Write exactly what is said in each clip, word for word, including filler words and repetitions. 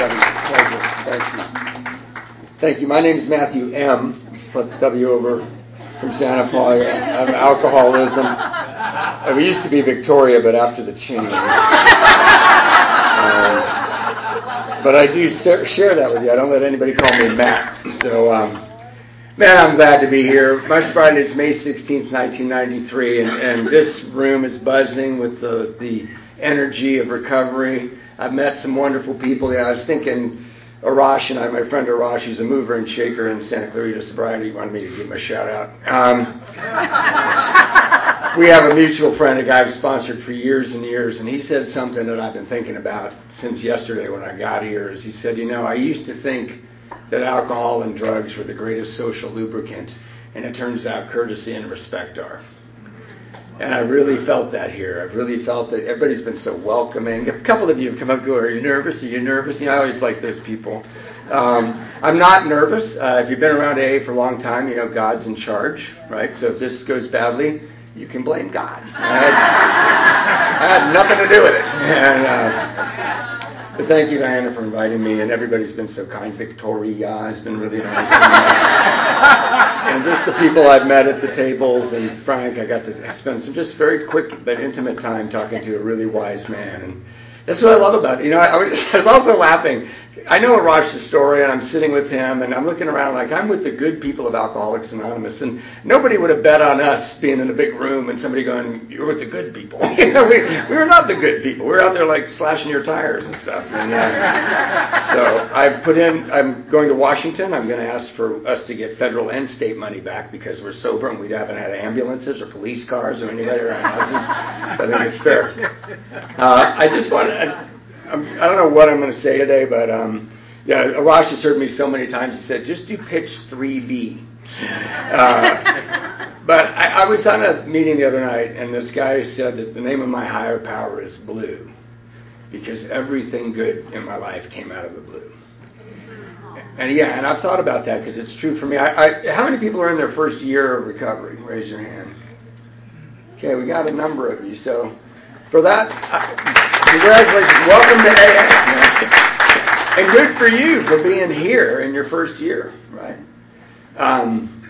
Pleasure. Thank you. Thank you. My name is Matthew M. Flip the W over from Santa Paula. I have alcoholism. We used to be Victoria, but after the change. Uh, but I do share that with you. I don't let anybody call me Matt. So, um, man, I'm glad to be here. My sobriety is May sixteenth, nineteen ninety-three, and, and this room is buzzing with the, the energy of recovery. I've met some wonderful people. Yeah, I was thinking Arash and I, my friend Arash, who's a mover and shaker in Santa Clarita Sobriety, wanted me to give him a shout out. Um, we have a mutual friend, a guy I've sponsored for years and years, and he said something that I've been thinking about since yesterday when I got here. Is he said, you know, I used to think that alcohol and drugs were the greatest social lubricant, and it turns out courtesy and respect are. And I really felt that here. I've really felt that everybody's been so welcoming. A couple of you have come up and go, are you nervous? Are you nervous? You know, I always like those people. Um, I'm not nervous. Uh, if you've been around A A for a long time, you know God's in charge, right? So if this goes badly, you can blame God. I had, I had nothing to do with it. And, uh, but thank you, Diana, for inviting me. And everybody's been so kind. Victoria has been really nice. And, and just the people I've met at the tables, and Frank, I got to spend some just very quick but intimate time talking to a really wise man. And that's what I love about it. You know, I, I, was, I was also laughing. I know Arash's story, and I'm sitting with him, and I'm looking around like I'm with the good people of Alcoholics Anonymous, and nobody would have bet on us being in a big room and somebody going, you're with the good people. You know, we, we were not the good people. We were out there like slashing your tires and stuff. And uh, so I've put in, I'm going to Washington. I'm going to ask for us to get federal and state money back because we're sober and we haven't had ambulances or police cars or anybody around us. I think it's fair. Uh, I just want to... I don't know what I'm going to say today, but um, yeah, Arash has heard me so many times. He said, just do pitch three B. Uh, but I, I was on a meeting the other night, and this guy said that the name of my higher power is blue because everything good in my life came out of the blue. And yeah, and I've thought about that because it's true for me. I, I, how many people are in their first year of recovery? Raise your hand. Okay, we got a number of you. So for that... I, Congratulations. Welcome to A A. And good for you for being here in your first year, right? Um,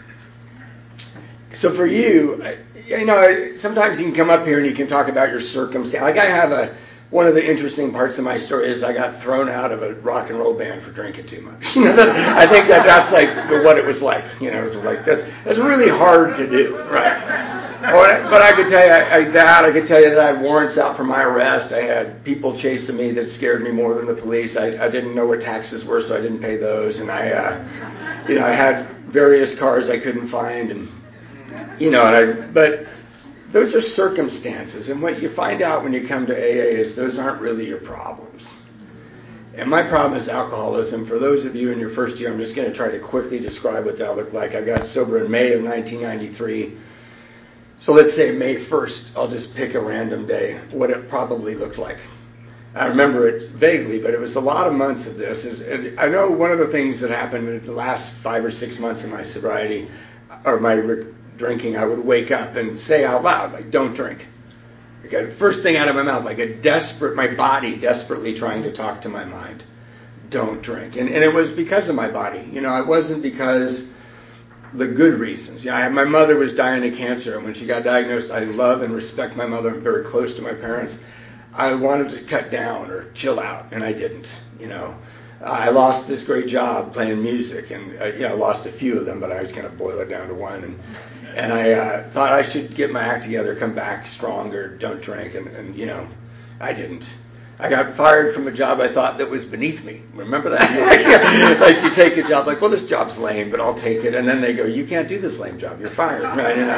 so for you, you know, sometimes you can come up here and you can talk about your circumstance. Like I have a, one of the interesting parts of my story is I got thrown out of a rock and roll band for drinking too much. You know, that, I think that that's like what it was like. You know, it was like, that's, that's really hard to do, right? Oh, but I could tell you I, I, that. I could tell you that I had warrants out for my arrest. I had people chasing me that scared me more than the police. I, I didn't know what taxes were, so I didn't pay those. And I, uh, you know, I had various cars I couldn't find, and you know, and I. But those are circumstances, and what you find out when you come to A A is those aren't really your problems. And my problem is alcoholism. For those of you in your first year, I'm just going to try to quickly describe what that looked like. I got sober in May of nineteen ninety-three. So let's say May first, I'll just pick a random day, what it probably looked like. I remember it vaguely, but it was a lot of months of this. And I know one of the things that happened in the last five or six months of my sobriety, or my re- drinking, I would wake up and say out loud, like, don't drink. Okay, first thing out of my mouth, like a desperate, my body desperately trying to talk to my mind, don't drink. And, and it was because of my body. You know, it wasn't because... the good reasons. Yeah, I, my mother was dying of cancer, and when she got diagnosed, I love and respect my mother. I'm very close to my parents. I wanted to cut down or chill out, and I didn't. You know, I lost this great job playing music, and uh, you know, I lost a few of them, but I was going to boil it down to one. And and I uh, thought I should get my act together, come back stronger, don't drink, and, and you know, I didn't. I got fired from a job I thought that was beneath me. Remember that? Like you take a job, like, well, this job's lame, but I'll take it. And then they go, you can't do this lame job. You're fired. Right? And,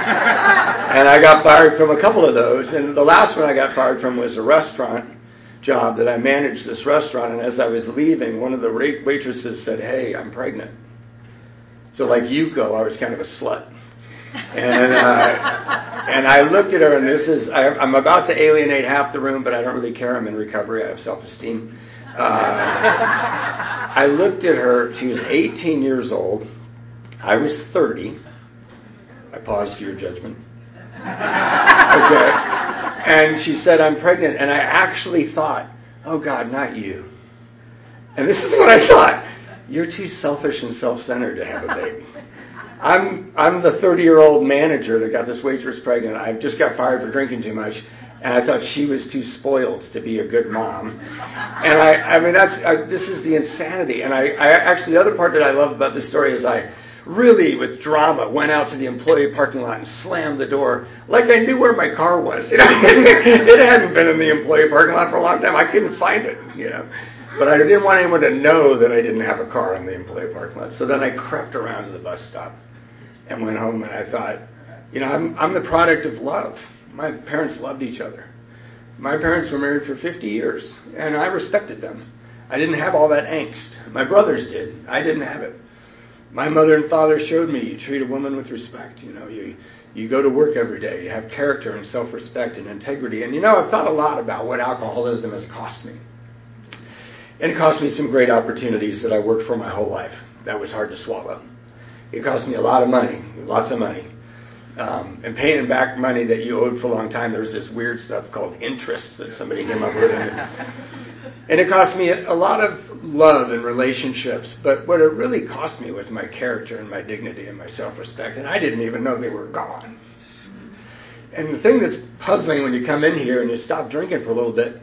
I, and I got fired from a couple of those. And the last one I got fired from was a restaurant job that I managed this restaurant. And as I was leaving, one of the waitresses said, hey, I'm pregnant. So like Yuko, I was kind of a slut. And uh, and I looked at her, and this is, I, I'm about to alienate half the room, but I don't really care. I'm in recovery. I have self-esteem. Uh, I looked at her. She was eighteen years old. I was thirty. I paused for your judgment. Okay. And she said, I'm pregnant. And I actually thought, oh, God, not you. And this is what I thought. You're too selfish and self-centered to have a baby. I'm I'm the thirty-year-old manager that got this waitress pregnant. I just got fired for drinking too much, and I thought she was too spoiled to be a good mom. And I, I mean, that's I, this is the insanity. And I, I actually, the other part that I love about this story is I really, with drama, went out to the employee parking lot and slammed the door like I knew where my car was. You know, it hadn't been in the employee parking lot for a long time. I couldn't find it. You know. But I didn't want anyone to know that I didn't have a car in the employee parking lot. So then I crept around to the bus stop and went home, and I thought, you know, I'm, I'm the product of love. My parents loved each other. My parents were married for fifty years, and I respected them. I didn't have all that angst. My brothers did. I didn't have it. My mother and father showed me you treat a woman with respect. You know, you, you go to work every day. You have character and self-respect and integrity. And, you know, I've thought a lot about what alcoholism has cost me. And it cost me some great opportunities that I worked for my whole life. That was hard to swallow. It cost me a lot of money, lots of money. Um, and paying back money that you owed for a long time. There was this weird stuff called interest that somebody came up with. And it cost me a lot of love and relationships. But what it really cost me was my character and my dignity and my self-respect. And I didn't even know they were gone. And the thing that's puzzling when you come in here and you stop drinking for a little bit,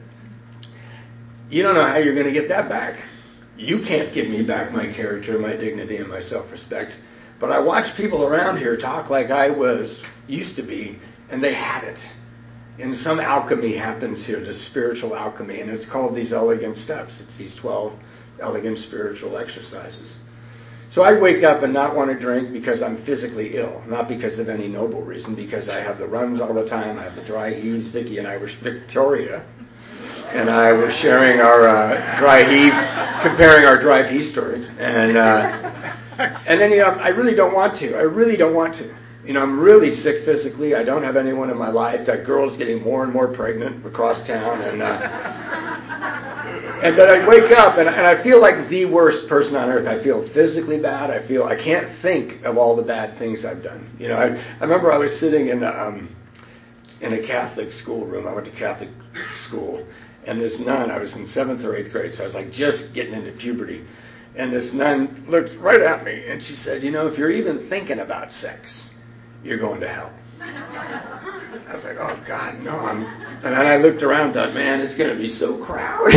you don't know how you're going to get that back. You can't give me back my character, my dignity, and my self-respect. But I watch people around here talk like I was, used to be, and they had it. And some alchemy happens here, this spiritual alchemy, and it's called these elegant steps. It's these twelve elegant spiritual exercises. So I wake up and not want to drink because I'm physically ill, not because of any noble reason, because I have the runs all the time, I have the dry heaves. Vicki and I were Victoria. And I was sharing our uh, dry heave, comparing our dry heave stories. And uh, and then, you know, I really don't want to. I really don't want to. You know, I'm really sick physically. I don't have anyone in my life. That girl's getting more and more pregnant across town. And, uh, and but I wake up, and, and I feel like the worst person on earth. I feel physically bad. I feel I can't think of all the bad things I've done. You know, I, I remember I was sitting in, um, in a Catholic schoolroom. I went to Catholic school. And this nun, I was in seventh or eighth grade, so I was like just getting into puberty. And this nun looked right at me, and she said, you know, if you're even thinking about sex, you're going to hell. I was like, oh, God, no. I'm... And then I looked around and thought, man, it's going to be so crowded.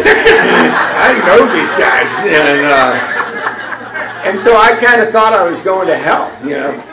I know these guys. And, uh, and so I kind of thought I was going to hell, you know.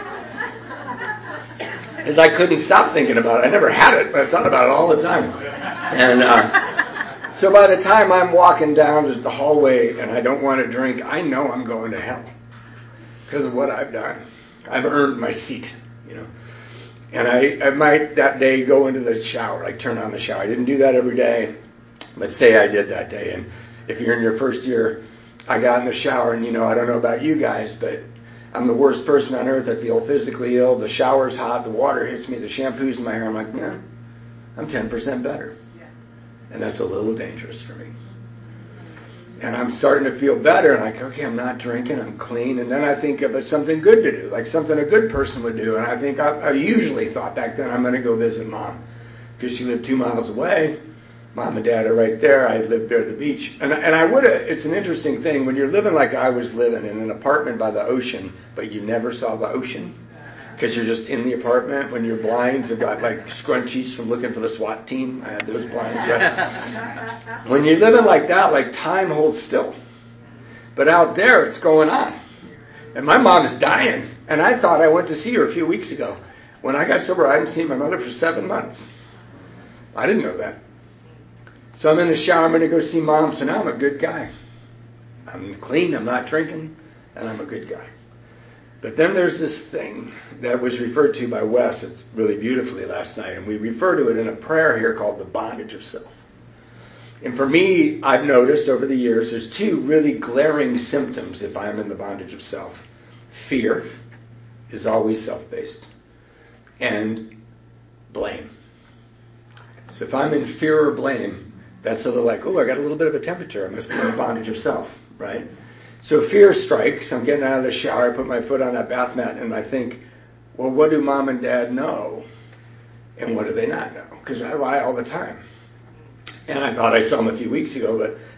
Because I couldn't stop thinking about it. I never had it, but I thought about it all the time. And uh, so by the time I'm walking down the hallway and I don't want to drink, I know I'm going to hell because of what I've done. I've earned my seat, you know. And I, I might that day go into the shower, like turn on the shower. I didn't do that every day, but say I did that day. And if you're in your first year, I got in the shower, and, you know, I don't know about you guys, but I'm the worst person on earth. I feel physically ill. The shower's hot. The water hits me. The shampoo's in my hair. I'm like, man, I'm ten percent better. And that's a little dangerous for me. And I'm starting to feel better. And I'm like, okay, I'm not drinking. I'm clean. And then I think of something good to do, like something a good person would do. And I think I, I usually thought back then I'm going to go visit Mom because she lived two miles away. Mom and Dad are right there. I lived there at the beach. And, and I would have, it's an interesting thing when you're living like I was living in an apartment by the ocean, but you never saw the ocean because you're just in the apartment. When your blinds have got like scrunchies from looking for the SWAT team. I had those blinds, right? When you're living like that, like time holds still. But out there, it's going on. And my mom is dying. And I thought I went to see her a few weeks ago. When I got sober, I hadn't seen my mother for seven months. I didn't know that. So I'm in the shower, I'm going to go see Mom. So now I'm a good guy. I'm clean, I'm not drinking, and I'm a good guy. But then there's this thing that was referred to by Wes it's really beautifully last night, and we refer to it in a prayer here called the bondage of self. And for me, I've noticed over the years, there's two really glaring symptoms if I'm in the bondage of self. Fear is always self-based, and blame. So if I'm in fear or blame, that's sort of like, oh, I got a little bit of a temperature. I must be in the bondage of self, right? So fear strikes. I'm getting out of the shower. I put my foot on that bath mat, and I think, well, what do Mom and Dad know, and what do they not know? Because I lie all the time. And I thought I saw them a few weeks ago, but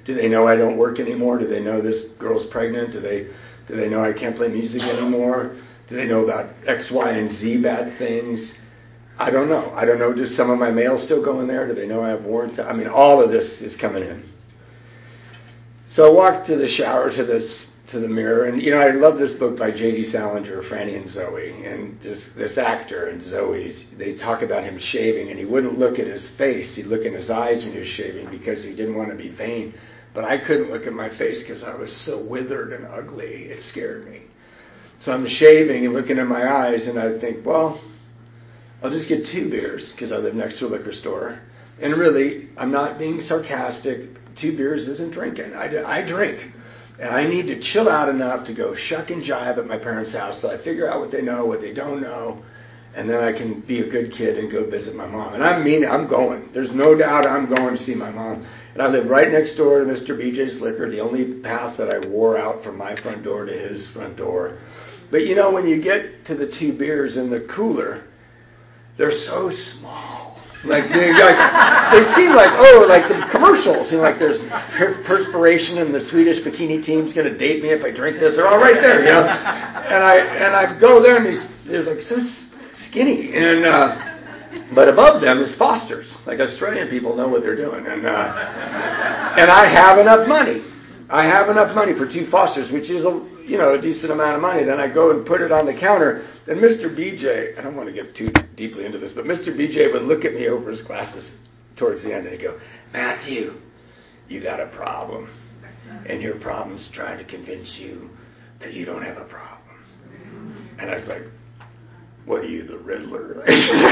Do they know I don't work anymore? Do they know this girl's pregnant? Do they do they know I can't play music anymore? Do they know about X, Y, and Z bad things? I don't know. I don't know. Does some of my mail still go in there? Do they know I have warrants? I mean, all of this is coming in. So I walked to the shower, to this to the mirror, and you know, I love this book by J D Salinger, Franny and Zoe, and this this actor and Zoe's. They talk about him shaving, and he wouldn't look at his face; he'd look in his eyes when he was shaving because he didn't want to be vain. But I couldn't look at my face because I was so withered and ugly; it scared me. So I'm shaving and looking in my eyes, and I think, well, I'll just get two beers because I live next to a liquor store. And really, I'm not being sarcastic. Two beers isn't drinking. I, I drink. And I need to chill out enough to go shuck and jive at my parents' house till I figure out what they know, what they don't know. And then I can be a good kid and go visit my mom. And I mean, I'm going. There's no doubt I'm going to see my mom. And I live right next door to Mister B J's Liquor, the only path that I wore out from my front door to his front door. But you know, when you get to the two beers in the cooler, they're so small. Like they, like, they seem like, oh, like the commercials. You know, like there's perspiration and the Swedish bikini team's going to date me if I drink this. They're all right there, you know. And I and I go there and these, they're like so skinny. And uh, but above them is Foster's. Like Australian people know what they're doing. And uh, and I have enough money. I have enough money for two Fosters, which is a you know a decent amount of money. Then I go and put it on the counter. And Mister B J, I don't want to get too deeply into this, but Mister B J would look at me over his glasses towards the end and he'd go, Matthew, you got a problem. And your problem's trying to convince you that you don't have a problem. And I was like, what are you, the Riddler?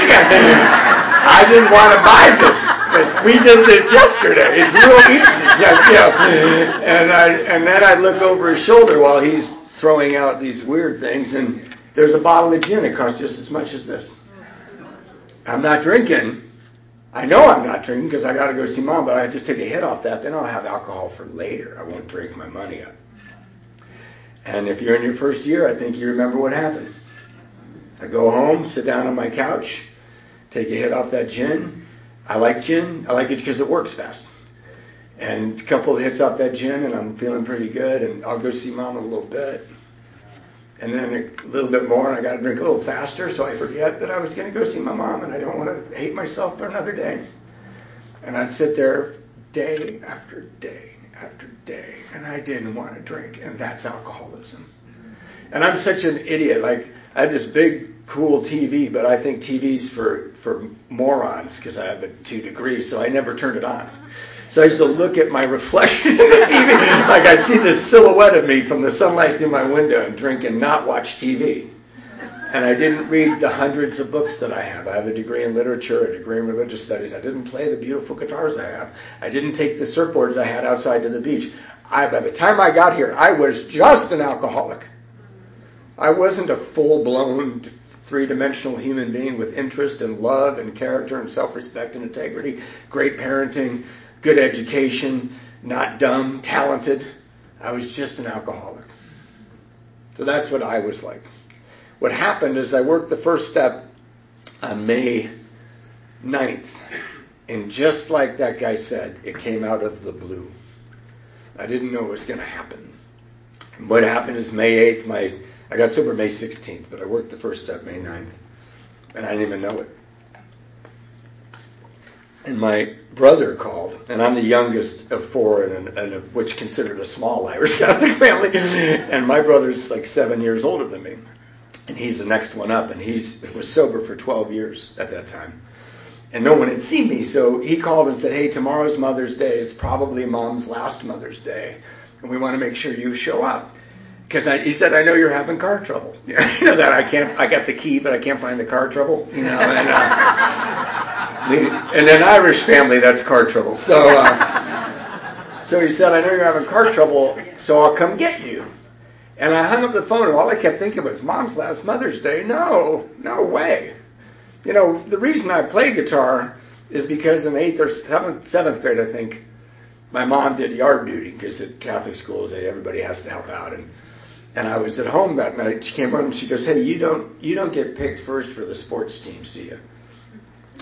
I didn't want to buy this, but we did this yesterday. It's real easy. Yeah, yeah. And, I, and then I'd look over his shoulder while he's throwing out these weird things, and there's a bottle of gin. It costs just as much as this. I'm not drinking. I know I'm not drinking because I got to go see Mom, but I just take a hit off that. Then I'll have alcohol for later. I won't drink my money up. And if you're in your first year, I think you remember what happened. I go home, sit down on my couch, take a hit off that gin. I like gin. I like it because it works fast. And a couple of hits off that gin, and I'm feeling pretty good. And I'll go see Mom in a little bit. And then a little bit more, and I got to drink a little faster, so I forget that I was going to go see my mom, and I don't want to hate myself for another day. And I'd sit there day after day after day, and I didn't want to drink, and that's alcoholism. And I'm such an idiot. Like, I have this big, cool T V, but I think T V's for, for morons because I have a two degrees, so I never turned it on. So I used to look at my reflection in the T V, like I'd see this silhouette of me from the sunlight through my window and drink and not watch T V. And I didn't read the hundreds of books that I have. I have a degree in literature, a degree in religious studies. I didn't play the beautiful guitars I have. I didn't take the surfboards I had outside to the beach. I, by the time I got here, I was just an alcoholic. I wasn't a full-blown, three-dimensional human being with interest and love and character and self-respect and integrity, great parenting, good education, not dumb, talented. I was just an alcoholic. So that's what I was like. What happened is I worked the first step on May ninth. And just like that guy said, it came out of the blue. I didn't know it was going to happen. And what happened is May eighth, my I got sober May sixteenth, but I worked the first step May ninth. And I didn't even know it. And my brother called, and I'm the youngest of four, and, and of which considered a small Irish Catholic family. And my brother's like seven years older than me, and he's the next one up. And he's was sober for twelve years at that time, and no one had seen me. So he called and said, "Hey, tomorrow's Mother's Day. It's probably Mom's last Mother's Day, and we want to make sure you show up." Because he said, "I know you're having car trouble. You know that I can't. I got the key, but I can't find the car trouble. You know." And, uh, in an Irish family, that's car trouble. So, uh, so he said, "I know you're having car trouble, so I'll come get you." And I hung up the phone, and all I kept thinking was, "Mom's last Mother's Day? No, no way." You know, the reason I play guitar is because in eighth or seventh, seventh grade, I think, my mom did yard duty because at Catholic schools, everybody has to help out, and. And I was at home that night. She came home and she goes, "Hey, you don't you don't get picked first for the sports teams, do you?"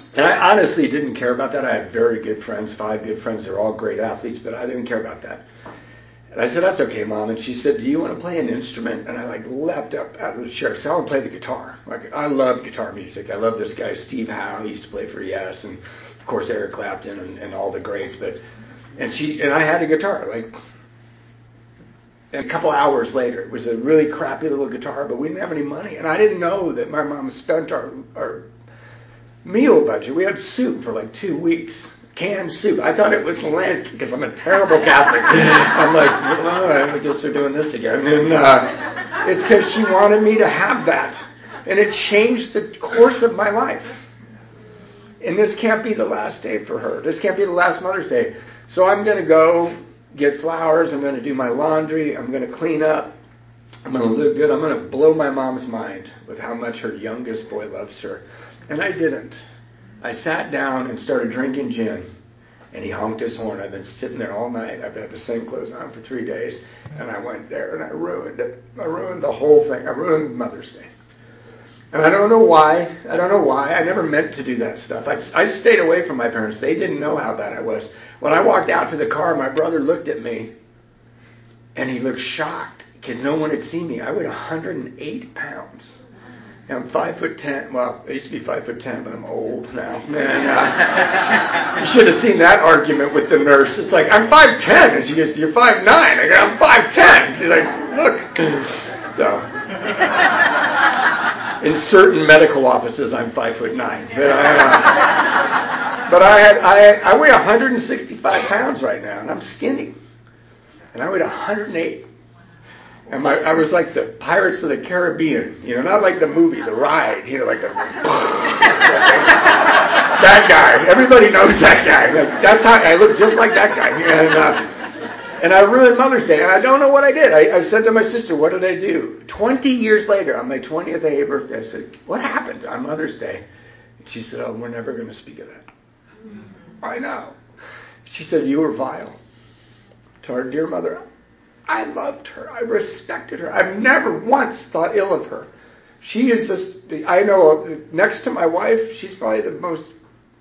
And I honestly didn't care about that. I had very good friends, five good friends. They're all great athletes, but I didn't care about that. And I said, that's okay, Mom. And she said, do you want to play an instrument? And I like leapt up out of the chair. So I want to play the guitar. Like, I love guitar music. I love this guy, Steve Howe. He used to play for Yes. And of course, Eric Clapton and, and all the greats. But, and she, and I had a guitar. Like, and a couple hours later, it was a really crappy little guitar, but we didn't have any money. And I didn't know that my mom spent our, our meal budget. We had soup for like two weeks. Canned soup. I thought it was Lent because I'm a terrible Catholic. I'm like, oh, I guess they're doing this again. And uh, it's because she wanted me to have that. And it changed the course of my life. And this can't be the last day for her. This can't be the last Mother's Day. So I'm going to go get flowers. I'm going to do my laundry. I'm going to clean up. I'm going to look good. I'm going to blow my mom's mind with how much her youngest boy loves her. And I didn't. I sat down and started drinking gin, and he honked his horn. I've been sitting there all night. I've had the same clothes on for three days, and I went there, and I ruined it. I ruined the whole thing. I ruined Mother's Day. And I don't know why. I don't know why. I never meant to do that stuff. I, I stayed away from my parents. They didn't know how bad I was. When I walked out to the car, my brother looked at me, and he looked shocked because no one had seen me. I weighed one hundred eight pounds. I'm five foot ten. Well, I used to be five foot ten, but I'm old now. And uh, you should have seen that argument with the nurse. It's like, I'm five ten, and she goes, "You're five nine." I go, "I'm five ten." She's like, "Look." So, in certain medical offices, I'm five foot nine. But I, uh, but I had I I weigh one hundred sixty-five pounds right now, and I'm skinny, and I weighed one hundred eight. And my, I was like the Pirates of the Caribbean, you know, not like the movie, The Ride, you know, like the, that guy. Everybody knows that guy. Like, that's how, I look just like that guy. And, uh, and I ruined Mother's Day, and I don't know what I did. I, I said to my sister, what did I do? twenty years later, on my twentieth day of birthday, I said, what happened on Mother's Day? And she said, oh, we're never going to speak of that. I know. She said, you were vile to our dear mother. I loved her. I respected her. I've never once thought ill of her. She is just, I know, next to my wife, she's probably the most,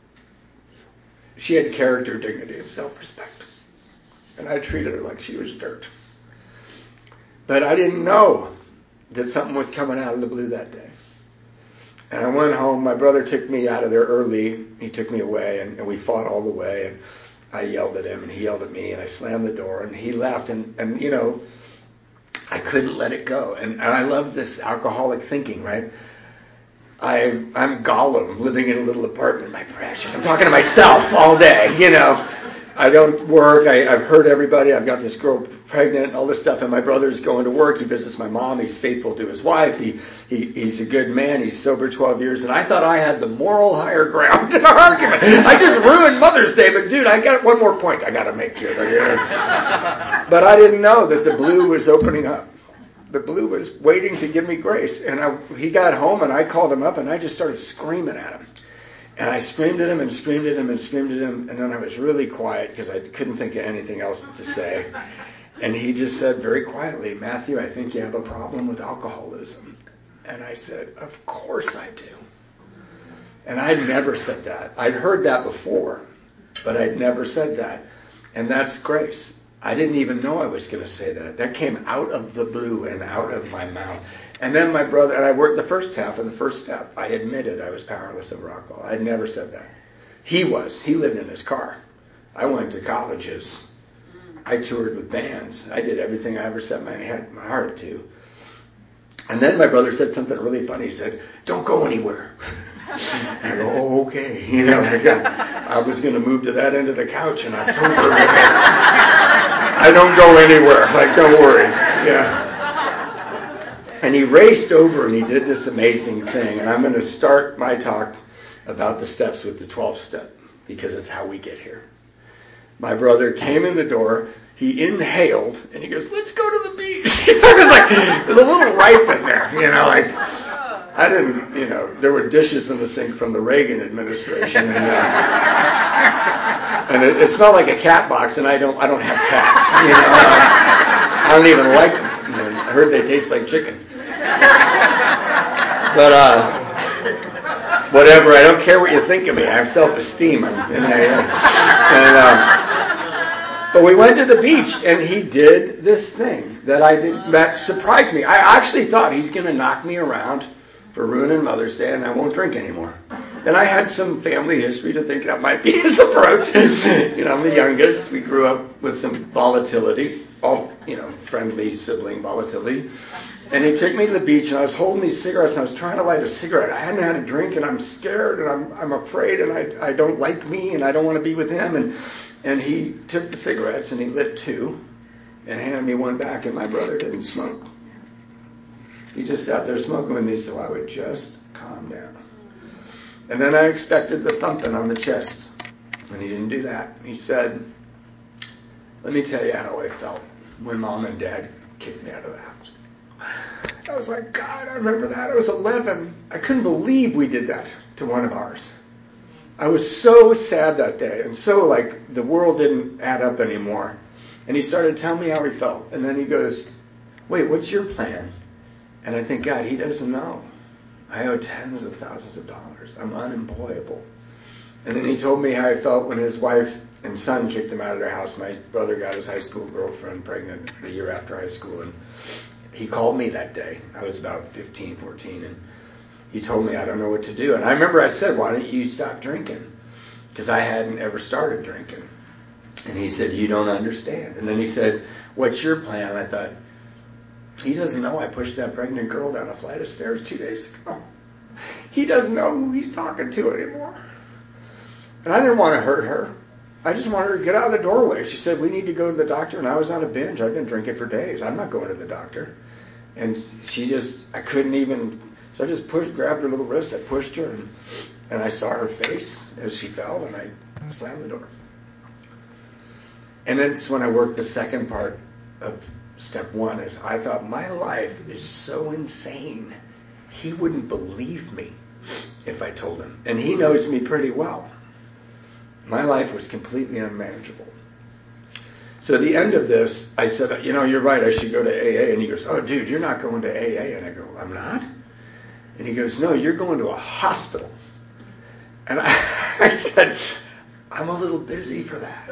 she had character, dignity, and self-respect. And I treated her like she was dirt. But I didn't know that something was coming out of the blue that day. And I went home. My brother took me out of there early. He took me away, and, and we fought all the way. And I yelled at him, and he yelled at me, and I slammed the door, and he left, and, and you know, I couldn't let it go. And, and I love this alcoholic thinking, right? I, I'm Gollum living in a little apartment, my precious. I'm talking to myself all day, you know. I don't work. I, I've hurt everybody. I've got this girl pregnant and all this stuff, and my brother's going to work. He visits my mom. He's faithful to his wife. He, he He's a good man. He's sober twelve years, and I thought I had the moral higher ground in our argument. I just ruined Mother's Day, but dude, I got one more point I got to make here. But I didn't know that the blue was opening up. The blue was waiting to give me grace, and I, he got home, and I called him up, and I just started screaming at him. And I screamed at him and screamed at him and screamed at him, and then I was really quiet because I couldn't think of anything else to say. And he just said very quietly, Matthew, I think you have a problem with alcoholism. And I said, of course I do. And I'd never said that. I'd heard that before, but I'd never said that. And that's grace. I didn't even know I was going to say that. That came out of the blue and out of my mouth. And then my brother, and I worked the first half of the first step. I admitted I was powerless over alcohol. I'd never said that. He was. He lived in his car. I went to colleges. I toured with bands. I did everything I ever set my head, my heart to. And then my brother said something really funny. He said, don't go anywhere. I go, oh, okay. You know, I, got, I was going to move to that end of the couch in October. I don't go anywhere. Like, don't worry. Yeah. And he raced over and he did this amazing thing. And I'm going to start my talk about the steps with the twelfth step because it's how we get here. My brother came in the door. He inhaled and he goes, let's go to the beach. It was like, there's a little ripe in there, you know, like, I didn't, you know, there were dishes in the sink from the Reagan administration. And, uh, and it, it smelled like a cat box, and I don't, I don't have cats, you know. I don't even like them. You know, I heard they taste like chicken. But, uh, whatever. I don't care what you think of me. I have self-esteem. I'm in A A. And, uh, but we went to the beach, and he did this thing that I did that surprised me. I actually thought he's going to knock me around for ruining Mother's Day, and I won't drink anymore. And I had some family history to think that might be his approach. You know, I'm the youngest. We grew up with some volatility, all, you know, friendly sibling volatility. And he took me to the beach, and I was holding these cigarettes, and I was trying to light a cigarette. I hadn't had a drink, and I'm scared, and I'm I'm afraid, and I I don't like me, and I don't want to be with him. And and he took the cigarettes, and he lit two, and handed me one back, and my brother didn't smoke. He just sat there smoking with me, so I would just calm down. And then I expected the thumping on the chest, and he didn't do that. He said, let me tell you how I felt when Mom and Dad kicked me out of the house. I was like, God, I remember that. I was eleven. I couldn't believe we did that to one of ours. I was so sad that day, and so like the world didn't add up anymore. And he started telling me how he felt. And then he goes, wait, what's your plan? And I think, God, he doesn't know. I owe tens of thousands of dollars. I'm unemployable. And then he told me how he felt when his wife and son kicked him out of their house. My brother got his high school girlfriend pregnant the year after high school. And he called me that day. I was about fifteen, fourteen. And he told me, I don't know what to do. And I remember I said, why don't you stop drinking? Because I hadn't ever started drinking. And he said, you don't understand. And then he said, what's your plan? And I thought, he doesn't know I pushed that pregnant girl down a flight of stairs two days ago. He doesn't know who he's talking to anymore. And I didn't want to hurt her. I just wanted her to get out of the doorway. She said, we need to go to the doctor. And I was on a binge. I've been drinking for days. I'm not going to the doctor. And she just, I couldn't even, so I just pushed, grabbed her little wrist. I pushed her, and, and I saw her face as she fell, and I slammed the door. And then it's when I worked the second part of step one is I thought my life is so insane. He wouldn't believe me if I told him. And he knows me pretty well. My life was completely unmanageable. So at the end of this, I said, you know, you're right, I should go to A A. And he goes, oh, dude, you're not going to A A. And I go, I'm not? And he goes, no, you're going to a hospital. And I, I said, I'm a little busy for that.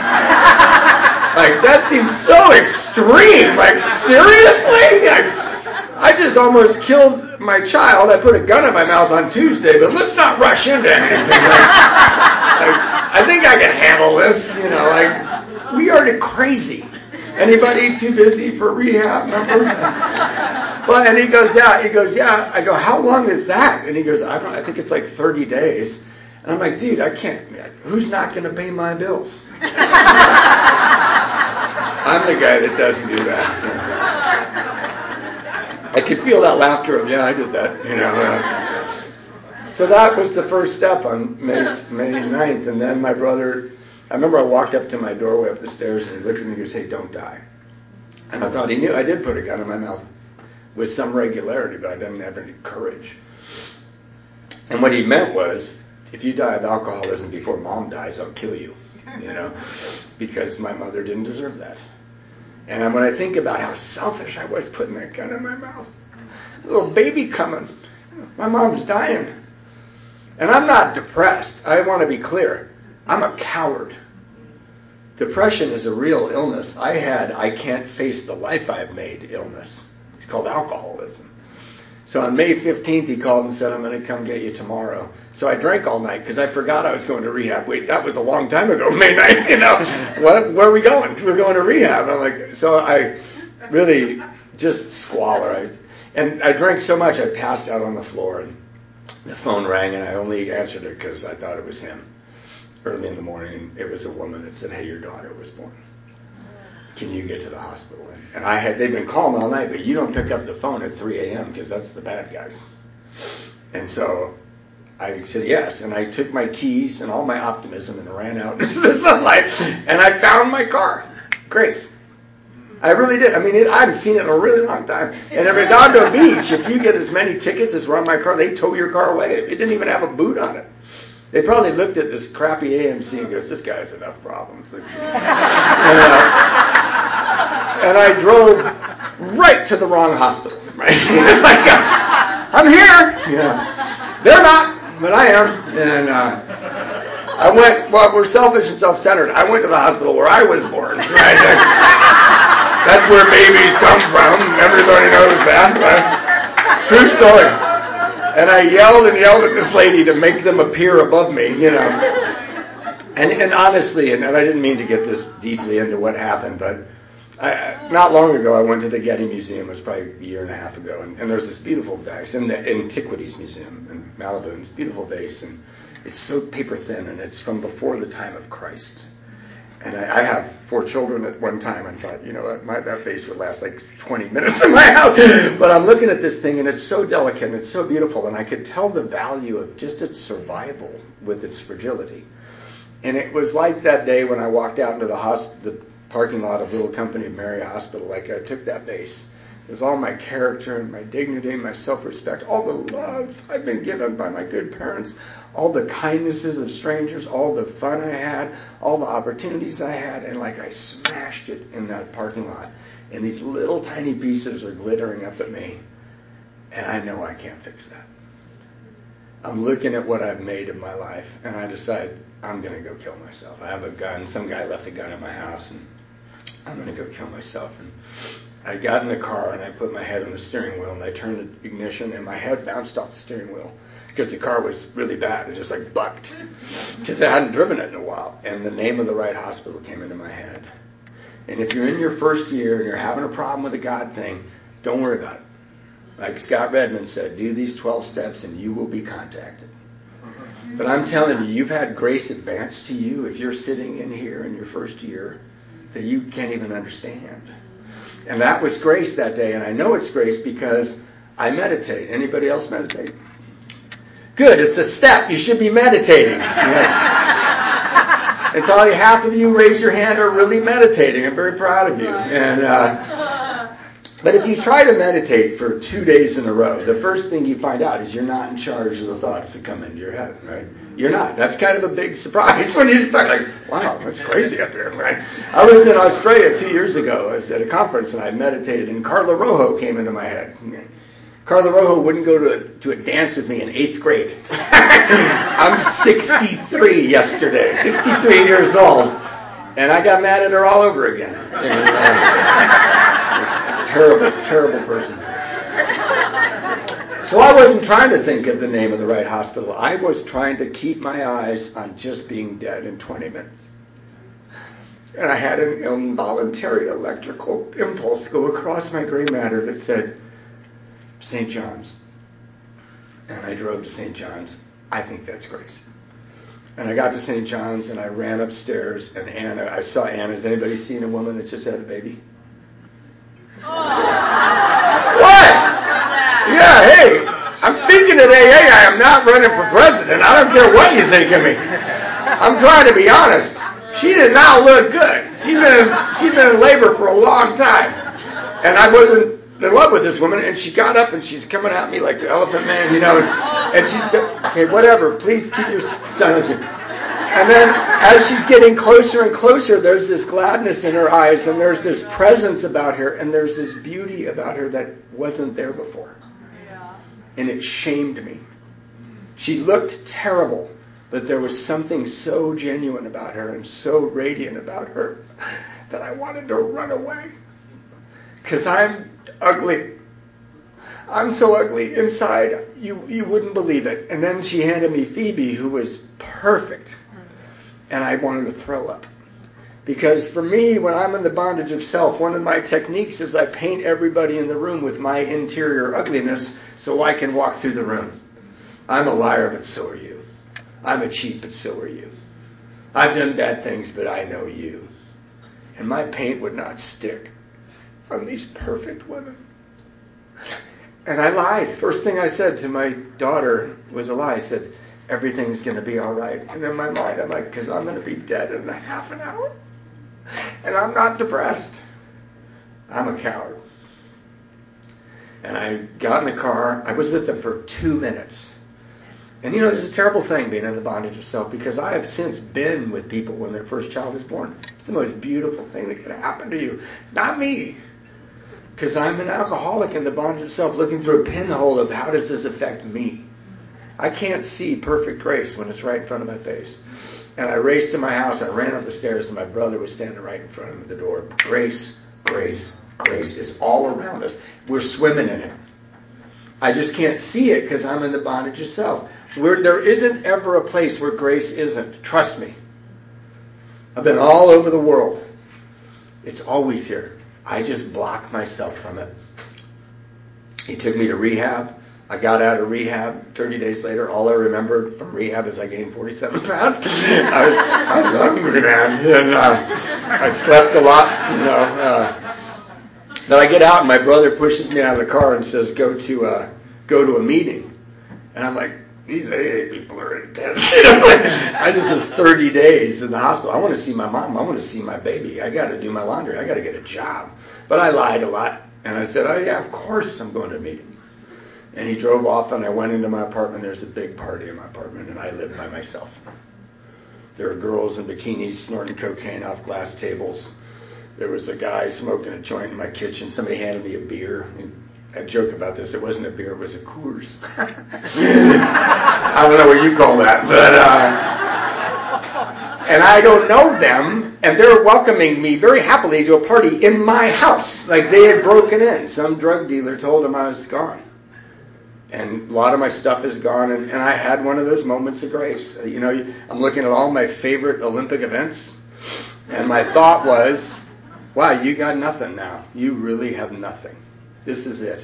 Like, that seems so extreme. Like, seriously? I, I just almost killed my child. I put a gun in my mouth on Tuesday, but let's not rush into anything. Like, like, I think I can handle this. You know, like, we are crazy. Anybody too busy for rehab, remember? Well, and he goes, yeah. He goes, yeah. I go, how long is that? And he goes, I don't know. I think it's like thirty days. And I'm like, dude, I can't. Who's not going to pay my bills? I'm the guy that doesn't do that. I could feel that laughter of, yeah, I did that. You know. Uh, so that was the first step on May, May ninth. And then my brother, I remember I walked up to my doorway up the stairs, and he looked at me and goes, hey, don't die. And I thought he knew. I did put a gun in my mouth with some regularity, but I didn't have any courage. And what he meant was, if you die of alcoholism before Mom dies, I'll kill you, you know, because my mother didn't deserve that. And when I think about how selfish I was putting that gun in my mouth, a little baby coming, my mom's dying. And I'm not depressed. I want to be clear. I'm a coward. Depression is a real illness. I had I can't face the life I've made illness. It's called alcoholism. So on May fifteenth, he called and said, I'm going to come get you tomorrow. So I drank all night because I forgot I was going to rehab. Wait, that was a long time ago, May ninth, you know. What, where are we going? We're going to rehab. I'm like, so I really just squalor. I, and I drank so much I passed out on the floor, and the phone rang, and I only answered it because I thought it was him. Early in the morning, it was a woman that said, hey, your daughter was born. Can you get to the hospital? And I had, they've been calling all night, but you don't pick up the phone at three a.m. because that's the bad guys. And so I said yes, and I took my keys and all my optimism and ran out into the sunlight, and I found my car, Grace. I really did. I mean, it, I haven't seen it in a really long time. And at Redondo Beach, if you get as many tickets as were on my car, they tow your car away. It didn't even have a boot on it. They probably looked at this crappy A M C and goes, this guy has enough problems. and, uh, and I drove right to the wrong hospital. Right? Like, I'm here. Yeah. They're not. But I am. And uh, I went, well, we're selfish and self-centered. I went to the hospital where I was born. Right? That's where babies come from. Everybody knows that. Right? True story. And I yelled and yelled at this lady to make them appear above me, you know. And, and honestly, and, and I didn't mean to get this deeply into what happened, but I, not long ago I went to the Getty Museum. It was probably a year and a half ago, and, and there's this beautiful vase in the Antiquities Museum in Malibu. And it's a beautiful vase, and it's so paper thin, and it's from before the time of Christ. And I, I have four children at one time, and thought, you know what, my, that vase would last like twenty minutes in my house. But I'm looking at this thing, and it's so delicate, and it's so beautiful, and I could tell the value of just its survival with its fragility. And it was like that day when I walked out into the, hosp- the parking lot of Little Company of Mary Hospital, like I took that vase. It was all my character and my dignity and my self-respect, all the love I've been given by my good parents, all the kindnesses of strangers, all the fun I had, all the opportunities I had, and like I smashed it in that parking lot. And these little tiny pieces are glittering up at me, and I know I can't fix that. I'm looking at what I've made of my life, and I decide I'm going to go kill myself. I have a gun. Some guy left a gun at my house, and I'm going to go kill myself. And I got in the car, and I put my head on the steering wheel, and I turned the ignition, and my head bounced off the steering wheel because the car was really bad. It just like bucked because I hadn't driven it in a while. And the name of the right hospital came into my head. And if you're in your first year and you're having a problem with the God thing, don't worry about it. Like Scott Redmond said, do these twelve steps and you will be contacted. But I'm telling you, you've had grace advanced to you if you're sitting in here in your first year that you can't even understand. And that was grace that day. And I know it's grace because I meditate. Anybody else meditate? Good. It's a step. You should be meditating. Yeah. And probably half of you raise your hand are really meditating. I'm very proud of you. And uh, but if you try to meditate for two days in a row, the first thing you find out is you're not in charge of the thoughts that come into your head, right? You're not. That's kind of a big surprise when you start like, wow, that's crazy up there, right? I was in Australia two years ago. I was at a conference and I meditated, and Carla Rojo came into my head. Carla Rojo wouldn't go to a, to a dance with me in eighth grade. I'm sixty-three yesterday, sixty-three years old, and I got mad at her all over again. And, uh, Terrible, terrible person. So I wasn't trying to think of the name of the right hospital. I was trying to keep my eyes on just being dead in twenty minutes. And I had an involuntary electrical impulse go across my gray matter that said, Saint John's. And I drove to Saint John's. I think that's grace. And I got to Saint John's and I ran upstairs, and Anna, I saw Anna. Has anybody seen a woman that just had a baby? What? Yeah, hey, I'm speaking at A A. I am not running for president. I don't care what you think of me. I'm trying to be honest. She did not look good. She's been, she's been in labor for a long time. And I wasn't in love with this woman, and she got up and she's coming at me like the Elephant Man, you know, and, and she's, okay, whatever, please keep your silence. And then as she's getting closer and closer, there's this gladness in her eyes, and there's this presence about her, and there's this beauty about her that wasn't there before. Yeah. And it shamed me. She looked terrible, but there was something so genuine about her and so radiant about her that I wanted to run away. Because I'm ugly. I'm so ugly inside, you, you wouldn't believe it. And then she handed me Phoebe, who was perfect. And I wanted to throw up. Because for me, when I'm in the bondage of self, one of my techniques is I paint everybody in the room with my interior ugliness so I can walk through the room. I'm a liar, but so are you. I'm a cheat, but so are you. I've done bad things, but I know you. And my paint would not stick on these perfect women. And I lied. First thing I said to my daughter was a lie. I said, everything's going to be all right. And in my mind, I'm like, because I'm going to be dead in a half an hour. And I'm not depressed. I'm a coward. And I got in the car. I was with them for two minutes. And you know, it's a terrible thing being in the bondage of self, because I have since been with people when their first child is born. It's the most beautiful thing that could happen to you. Not me. Because I'm an alcoholic in the bondage of self, looking through a pinhole of how does this affect me. I can't see perfect grace when it's right in front of my face. And I raced to my house. I ran up the stairs, and my brother was standing right in front of the door. Grace, grace, grace is all around us. We're swimming in it. I just can't see it because I'm in the bondage of self. Where there isn't ever a place where grace isn't. Trust me. I've been all over the world. It's always here. I just block myself from it. He took me to rehab. I got out of rehab. thirty days later, all I remembered from rehab is I gained forty-seven pounds. I was, I was hungry, man. And uh, I slept a lot, you know. Uh, then I get out, and my brother pushes me out of the car and says, go to uh, go to a meeting. And I'm like, these A A people are intense. You know, like, I just was thirty days in the hospital. I want to see my mom. I want to see my baby. I got to do my laundry. I got to get a job. But I lied a lot. And I said, oh, yeah, of course I'm going to a meeting. And he drove off, and I went into my apartment. There's a big party in my apartment, and I live by myself. There are girls in bikinis snorting cocaine off glass tables. There was a guy smoking a joint in my kitchen. Somebody handed me a beer. I joke about this. It wasn't a beer. It was a Coors. I don't know what you call that. But uh, and I don't know them, and they're welcoming me very happily to a party in my house. Like they had broken in. Some drug dealer told them I was gone. And a lot of my stuff is gone, and, and I had one of those moments of grace. You know, I'm looking at all my favorite Olympic events, and my thought was, wow, you got nothing now. You really have nothing. This is it.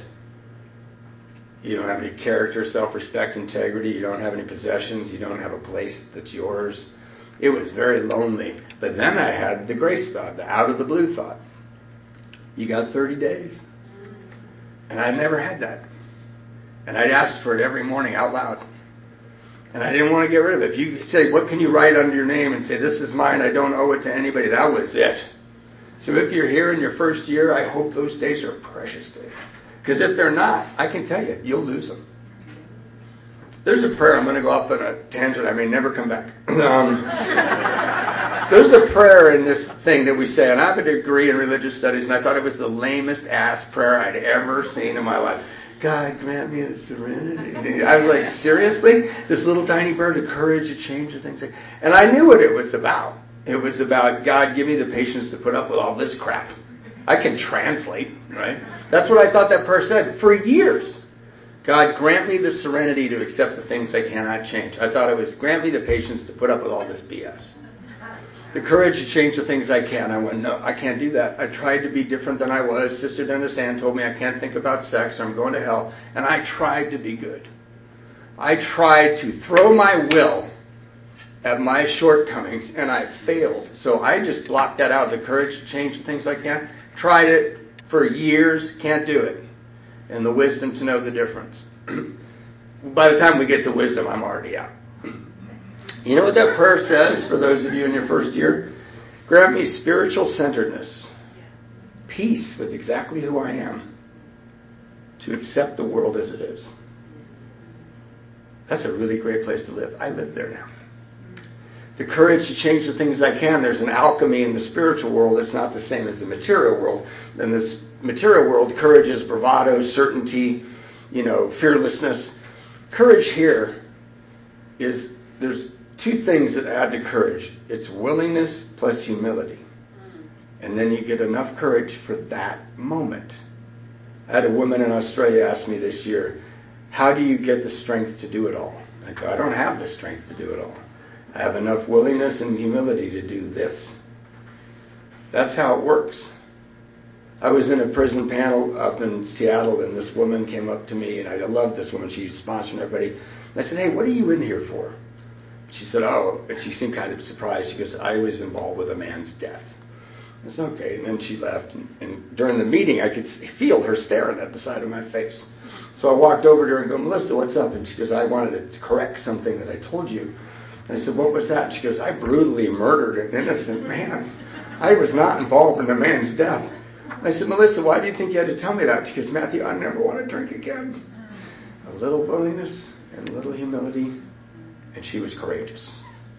You don't have any character, self-respect, integrity. You don't have any possessions. You don't have a place that's yours. It was very lonely. But then I had the grace thought, the out of the blue thought. You got thirty days. And I never had that. And I'd ask for it every morning out loud. And I didn't want to get rid of it. If you say, what can you write under your name and say, this is mine, I don't owe it to anybody, that was it. So if you're here in your first year, I hope those days are precious days. Because if they're not, I can tell you, you'll lose them. There's a prayer. I'm going to go off on a tangent. I may never come back. Um, there's a prayer in this thing that we say, and I have a degree in religious studies, and I thought it was the lamest ass prayer I'd ever seen in my life. God, grant me the serenity. I was like, seriously? This little tiny bird of courage to change the things. And I knew what it was about. It was about, God, give me the patience to put up with all this crap. I can translate, right? That's what I thought that prayer said for years. God, grant me the serenity to accept the things I cannot change. I thought it was, grant me the patience to put up with all this B S. The courage to change the things I can. I went, no, I can't do that. I tried to be different than I was. Sister Dennis Ann told me I can't think about sex or I'm going to hell. And I tried to be good. I tried to throw my will at my shortcomings, and I failed. So I just blocked that out. The courage to change the things I can. Tried it for years, can't do it. And the wisdom to know the difference. By the time we get to wisdom, I'm already out. You know what that prayer says for those of you in your first year? Grant me spiritual centeredness, peace with exactly who I am, to accept the world as it is. That's a really great place to live. I live there now. The courage to change the things I can. There's an alchemy in the spiritual world that's not the same as the material world. In this material world, courage is bravado, certainty, you know, fearlessness. Courage here is, there's two things that add to courage. It's willingness plus humility. And then you get enough courage for that moment. I had a woman in Australia ask me this year, how do you get the strength to do it all? I go, I don't have the strength to do it all. I have enough willingness and humility to do this. That's how it works. I was in a prison panel up in Seattle, and this woman came up to me, and I loved this woman. She was sponsoring everybody. And I said, hey, what are you in here for? She said, oh, and she seemed kind of surprised. She goes, I was involved with a man's death. I said, okay. And then she left. And, and during the meeting, I could feel her staring at the side of my face. So I walked over to her and go, Melissa, what's up? And she goes, I wanted to correct something that I told you. And I said, what was that? And she goes, I brutally murdered an innocent man. I was not involved in a man's death. I said, Melissa, why do you think you had to tell me that? She goes, Matthew, I never want to drink again. A little willingness and a little humility. And she was courageous.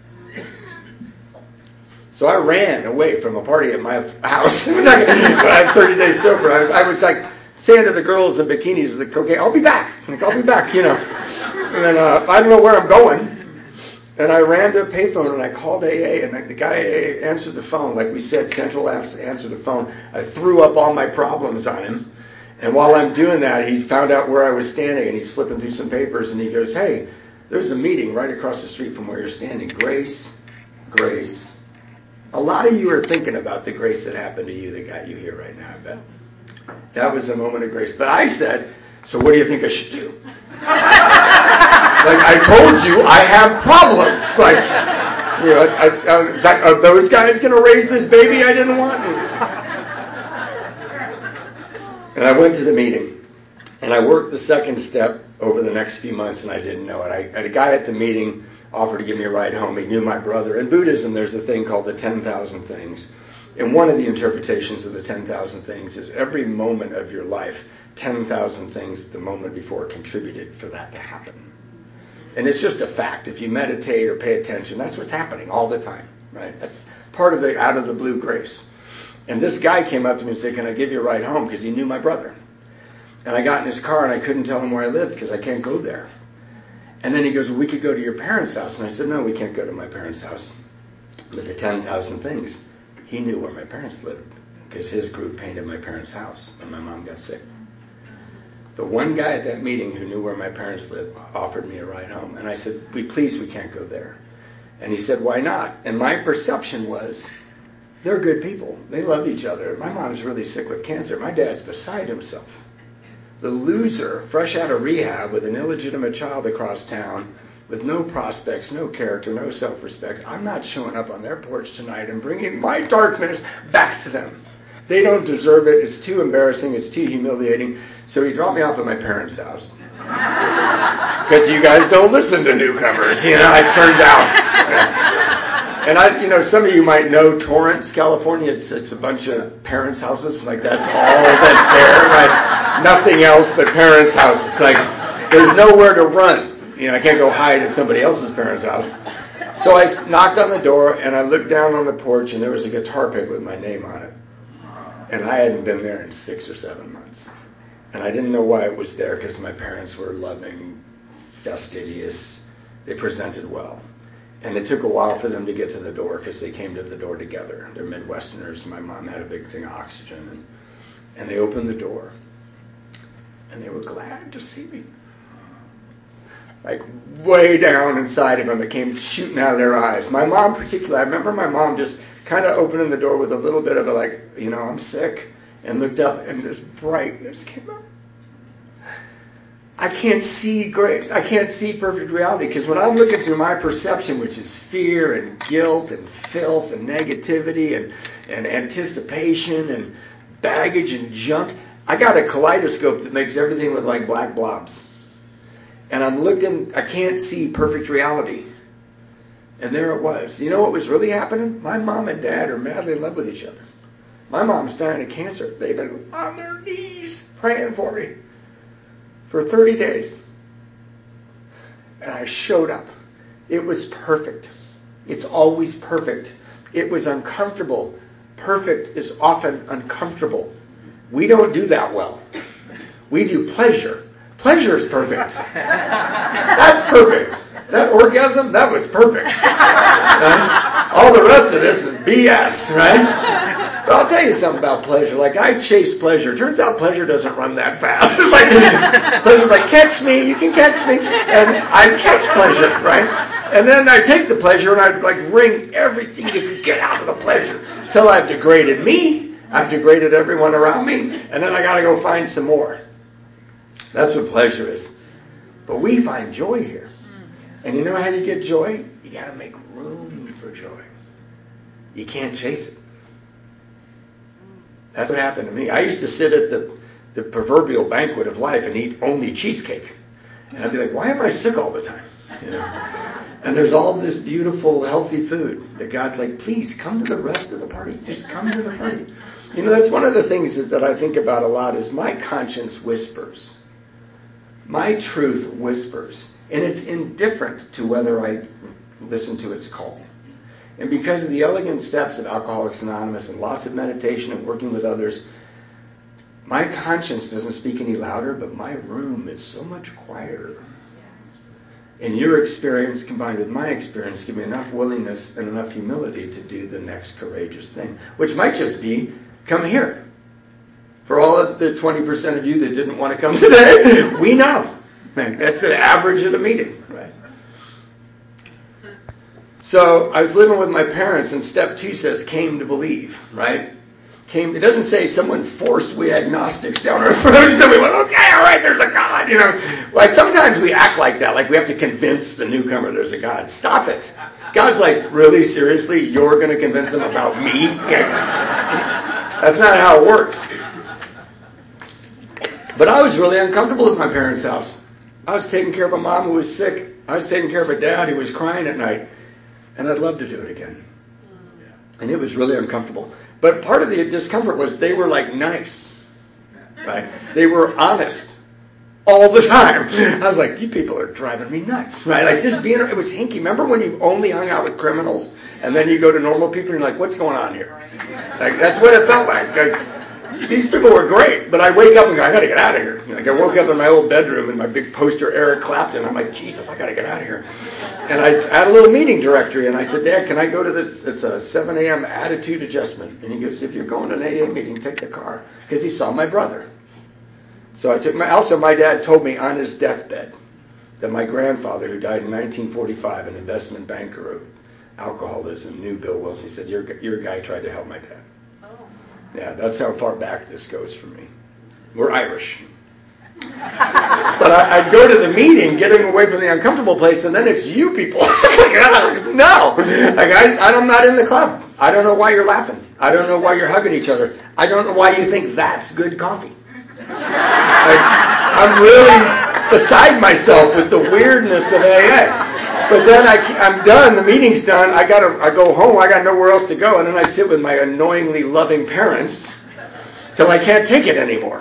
So I ran away from a party at my house. When I'm thirty days sober, I was, I was like saying to the girls in bikinis, the cocaine, I'll be back. Like, I'll be back, you know. And then uh, I don't know where I'm going. And I ran to a payphone and I called A A, and the guy A A answered the phone. Like we said, Central answered the phone. I threw up all my problems on him. And while I'm doing that, he found out where I was standing, and he's flipping through some papers, and he goes, hey, there's a meeting right across the street from where you're standing. Grace, grace. A lot of you are thinking about the grace that happened to you that got you here right now, I bet. That was a moment of grace. But I said, so what do you think I should do? Like, I told you I have problems. Like, you know, I, I, is that, are those guys going to raise this baby I didn't want? And I went to the meeting, and I worked the second step over the next few months, and I didn't know it. I had a guy at the meeting offered to give me a ride home. He knew my brother. In Buddhism, there's a thing called the ten thousand things. And one of the interpretations of the ten thousand things is every moment of your life, ten thousand things the moment before contributed for that to happen. And it's just a fact. If you meditate or pay attention, that's what's happening all the time, right? That's part of the out of the blue grace. And this guy came up to me and said, can I give you a ride home? Because he knew my brother. And I got in his car and I couldn't tell him where I lived because I can't go there. And then he goes, well, we could go to your parents' house. And I said, no, we can't go to my parents' house. But the ten thousand things, he knew where my parents lived because his group painted my parents' house when my mom got sick. The one guy at that meeting who knew where my parents lived offered me a ride home. And I said, we please, we can't go there. And he said, why not? And my perception was, they're good people. They love each other. My mom's really sick with cancer. My dad's beside himself. The loser, fresh out of rehab with an illegitimate child across town, with no prospects, no character, no self-respect. I'm not showing up on their porch tonight and bringing my darkness back to them. They don't deserve it. It's too embarrassing. It's too humiliating. So he dropped me off at my parents' house. Because you guys don't listen to newcomers, you know, it turns out. And I, you know, some of you might know Torrance, California. It's it's a bunch of parents' houses. Like, that's all that's there. Like, nothing else but parents' houses. Like, there's nowhere to run. You know, I can't go hide at somebody else's parents' house. So I knocked on the door, and I looked down on the porch, and there was a guitar pick with my name on it. And I hadn't been there in six or seven months. And I didn't know why it was there, because my parents were loving, fastidious. They presented well. And it took a while for them to get to the door, because they came to the door together. They're Midwesterners. My mom had a big thing of oxygen. And, and they opened the door. And they were glad to see me. Like, way down inside of them, it came shooting out of their eyes. My mom particularly, I remember my mom just kind of opening the door with a little bit of a, like, you know, I'm sick, and looked up, and this brightness came up. I can't see grace. I can't see perfect reality, because when I'm looking through my perception, which is fear and guilt and filth and negativity and, and anticipation and baggage and junk, I got a kaleidoscope that makes everything look like black blobs. And I'm looking, I can't see perfect reality. And there it was. You know what was really happening? My mom and dad are madly in love with each other. My mom's dying of cancer. They've been on their knees praying for me for thirty days. And I showed up. It was perfect. It's always perfect. It was uncomfortable. Perfect is often uncomfortable. We don't do that well. We do pleasure. Pleasure is perfect. That's perfect. That orgasm, that was perfect. Right? All the rest of this is B S, right? But I'll tell you something about pleasure. Like, I chase pleasure. Turns out pleasure doesn't run that fast. It's like, pleasure's like, catch me, you can catch me. And I catch pleasure, right? And then I take the pleasure and I like wring everything you could get out of the pleasure until I've degraded me, I've degraded everyone around me, and then I got to go find some more. That's what pleasure is. But we find joy here. And you know how you get joy? You got to make room for joy. You can't chase it. That's what happened to me. I used to sit at the, the proverbial banquet of life and eat only cheesecake. And I'd be like, why am I sick all the time? You know? And there's all this beautiful, healthy food that God's like, please come to the rest of the party. Just come to the party. You know, that's one of the things that, that I think about a lot is my conscience whispers. My truth whispers, and it's indifferent to whether I listen to its call. And because of the elegant steps of Alcoholics Anonymous and lots of meditation and working with others, My conscience doesn't speak any louder, but my room is so much quieter. And your experience combined with my experience give me enough willingness and enough humility to do the next courageous thing, which might just be come here. For all of the twenty percent of you that didn't want to come today, we know. That's the average of the meeting, right? So I was living with my parents, and step two says came to believe, right? Came. It doesn't say someone forced we agnostics down our throats, and we went, okay, all right, there's a God, you know. Like sometimes we act like that, like we have to convince the newcomer there's a God. Stop it. God's like, really, seriously, you're going to convince them about me? That's not how it works. But I was really uncomfortable at my parents' house. I was taking care of a mom who was sick. I was taking care of a dad who was crying at night. And I'd love to do it again. And it was really uncomfortable. But part of the discomfort was they were like nice. Right? They were honest. All the time. I was like, you people are driving me nuts. Right? Like just being, it was hinky. Remember when you only hung out with criminals? And then you go to normal people and you're like, what's going on here? Like that's what it felt like. Like these people were great, but I wake up and go, I gotta get out of here. Like I woke up in my old bedroom in my big poster Eric Clapton. I'm like, Jesus, I gotta get out of here. And I had a little meeting directory, and I said, Dad, can I go to this? It's a seven a.m. attitude adjustment. And he goes, if you're going to an A A meeting, take the car. Because he saw my brother. So I took my, also my dad told me on his deathbed that my grandfather, who died in nineteen forty-five, an investment banker of alcoholism, knew Bill Wilson. He said, your, your guy tried to help my dad. Oh. Yeah, that's how far back this goes for me. We're Irish. But I, I'd go to the meeting, getting away from the uncomfortable place, and then it's you people. It's like, ah, no. Like, I, I'm not in the club. I don't know why you're laughing. I don't know why you're hugging each other. I don't know why you think that's good coffee. Like, I'm really beside myself with the weirdness of A A. But then I, I'm done. The meeting's done. I gotta. I go home. I got nowhere else to go, and then I sit with my annoyingly loving parents till I can't take it anymore.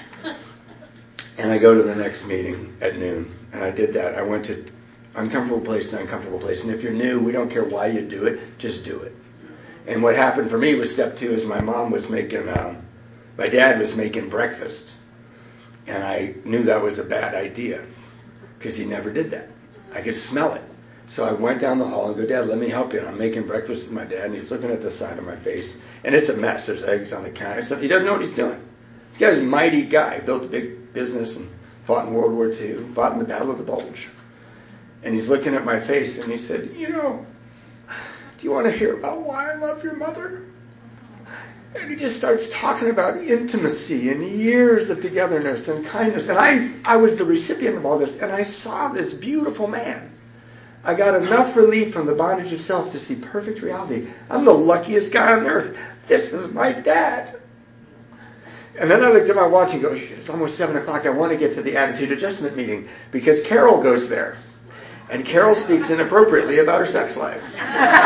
And I go to the next meeting at noon. And I did that. I went to uncomfortable place to uncomfortable place. And if you're new, we don't care why you do it. Just do it. And what happened for me was step two is my mom was making, um, my dad was making breakfast. And I knew that was a bad idea because he never did that. I could smell it. So I went down the hall and go, Dad, let me help you. And I'm making breakfast with my dad. And he's looking at the side of my face. And it's a mess. There's eggs on the counter. He doesn't know what he's doing. This guy's a mighty guy. Built a big business and fought in World War Two, fought in the Battle of the Bulge. And he's looking at my face and he said, you know, do you want to hear about why I love your mother? And he just starts talking about intimacy and years of togetherness and kindness. And I, I was the recipient of all this, and I saw this beautiful man. I got enough relief from the bondage of self to see perfect reality. I'm the luckiest guy on earth. This is my dad. And then I looked at my watch and go, it's almost seven o'clock. I want to get to the attitude adjustment meeting because Carol goes there. And Carol speaks inappropriately about her sex life. And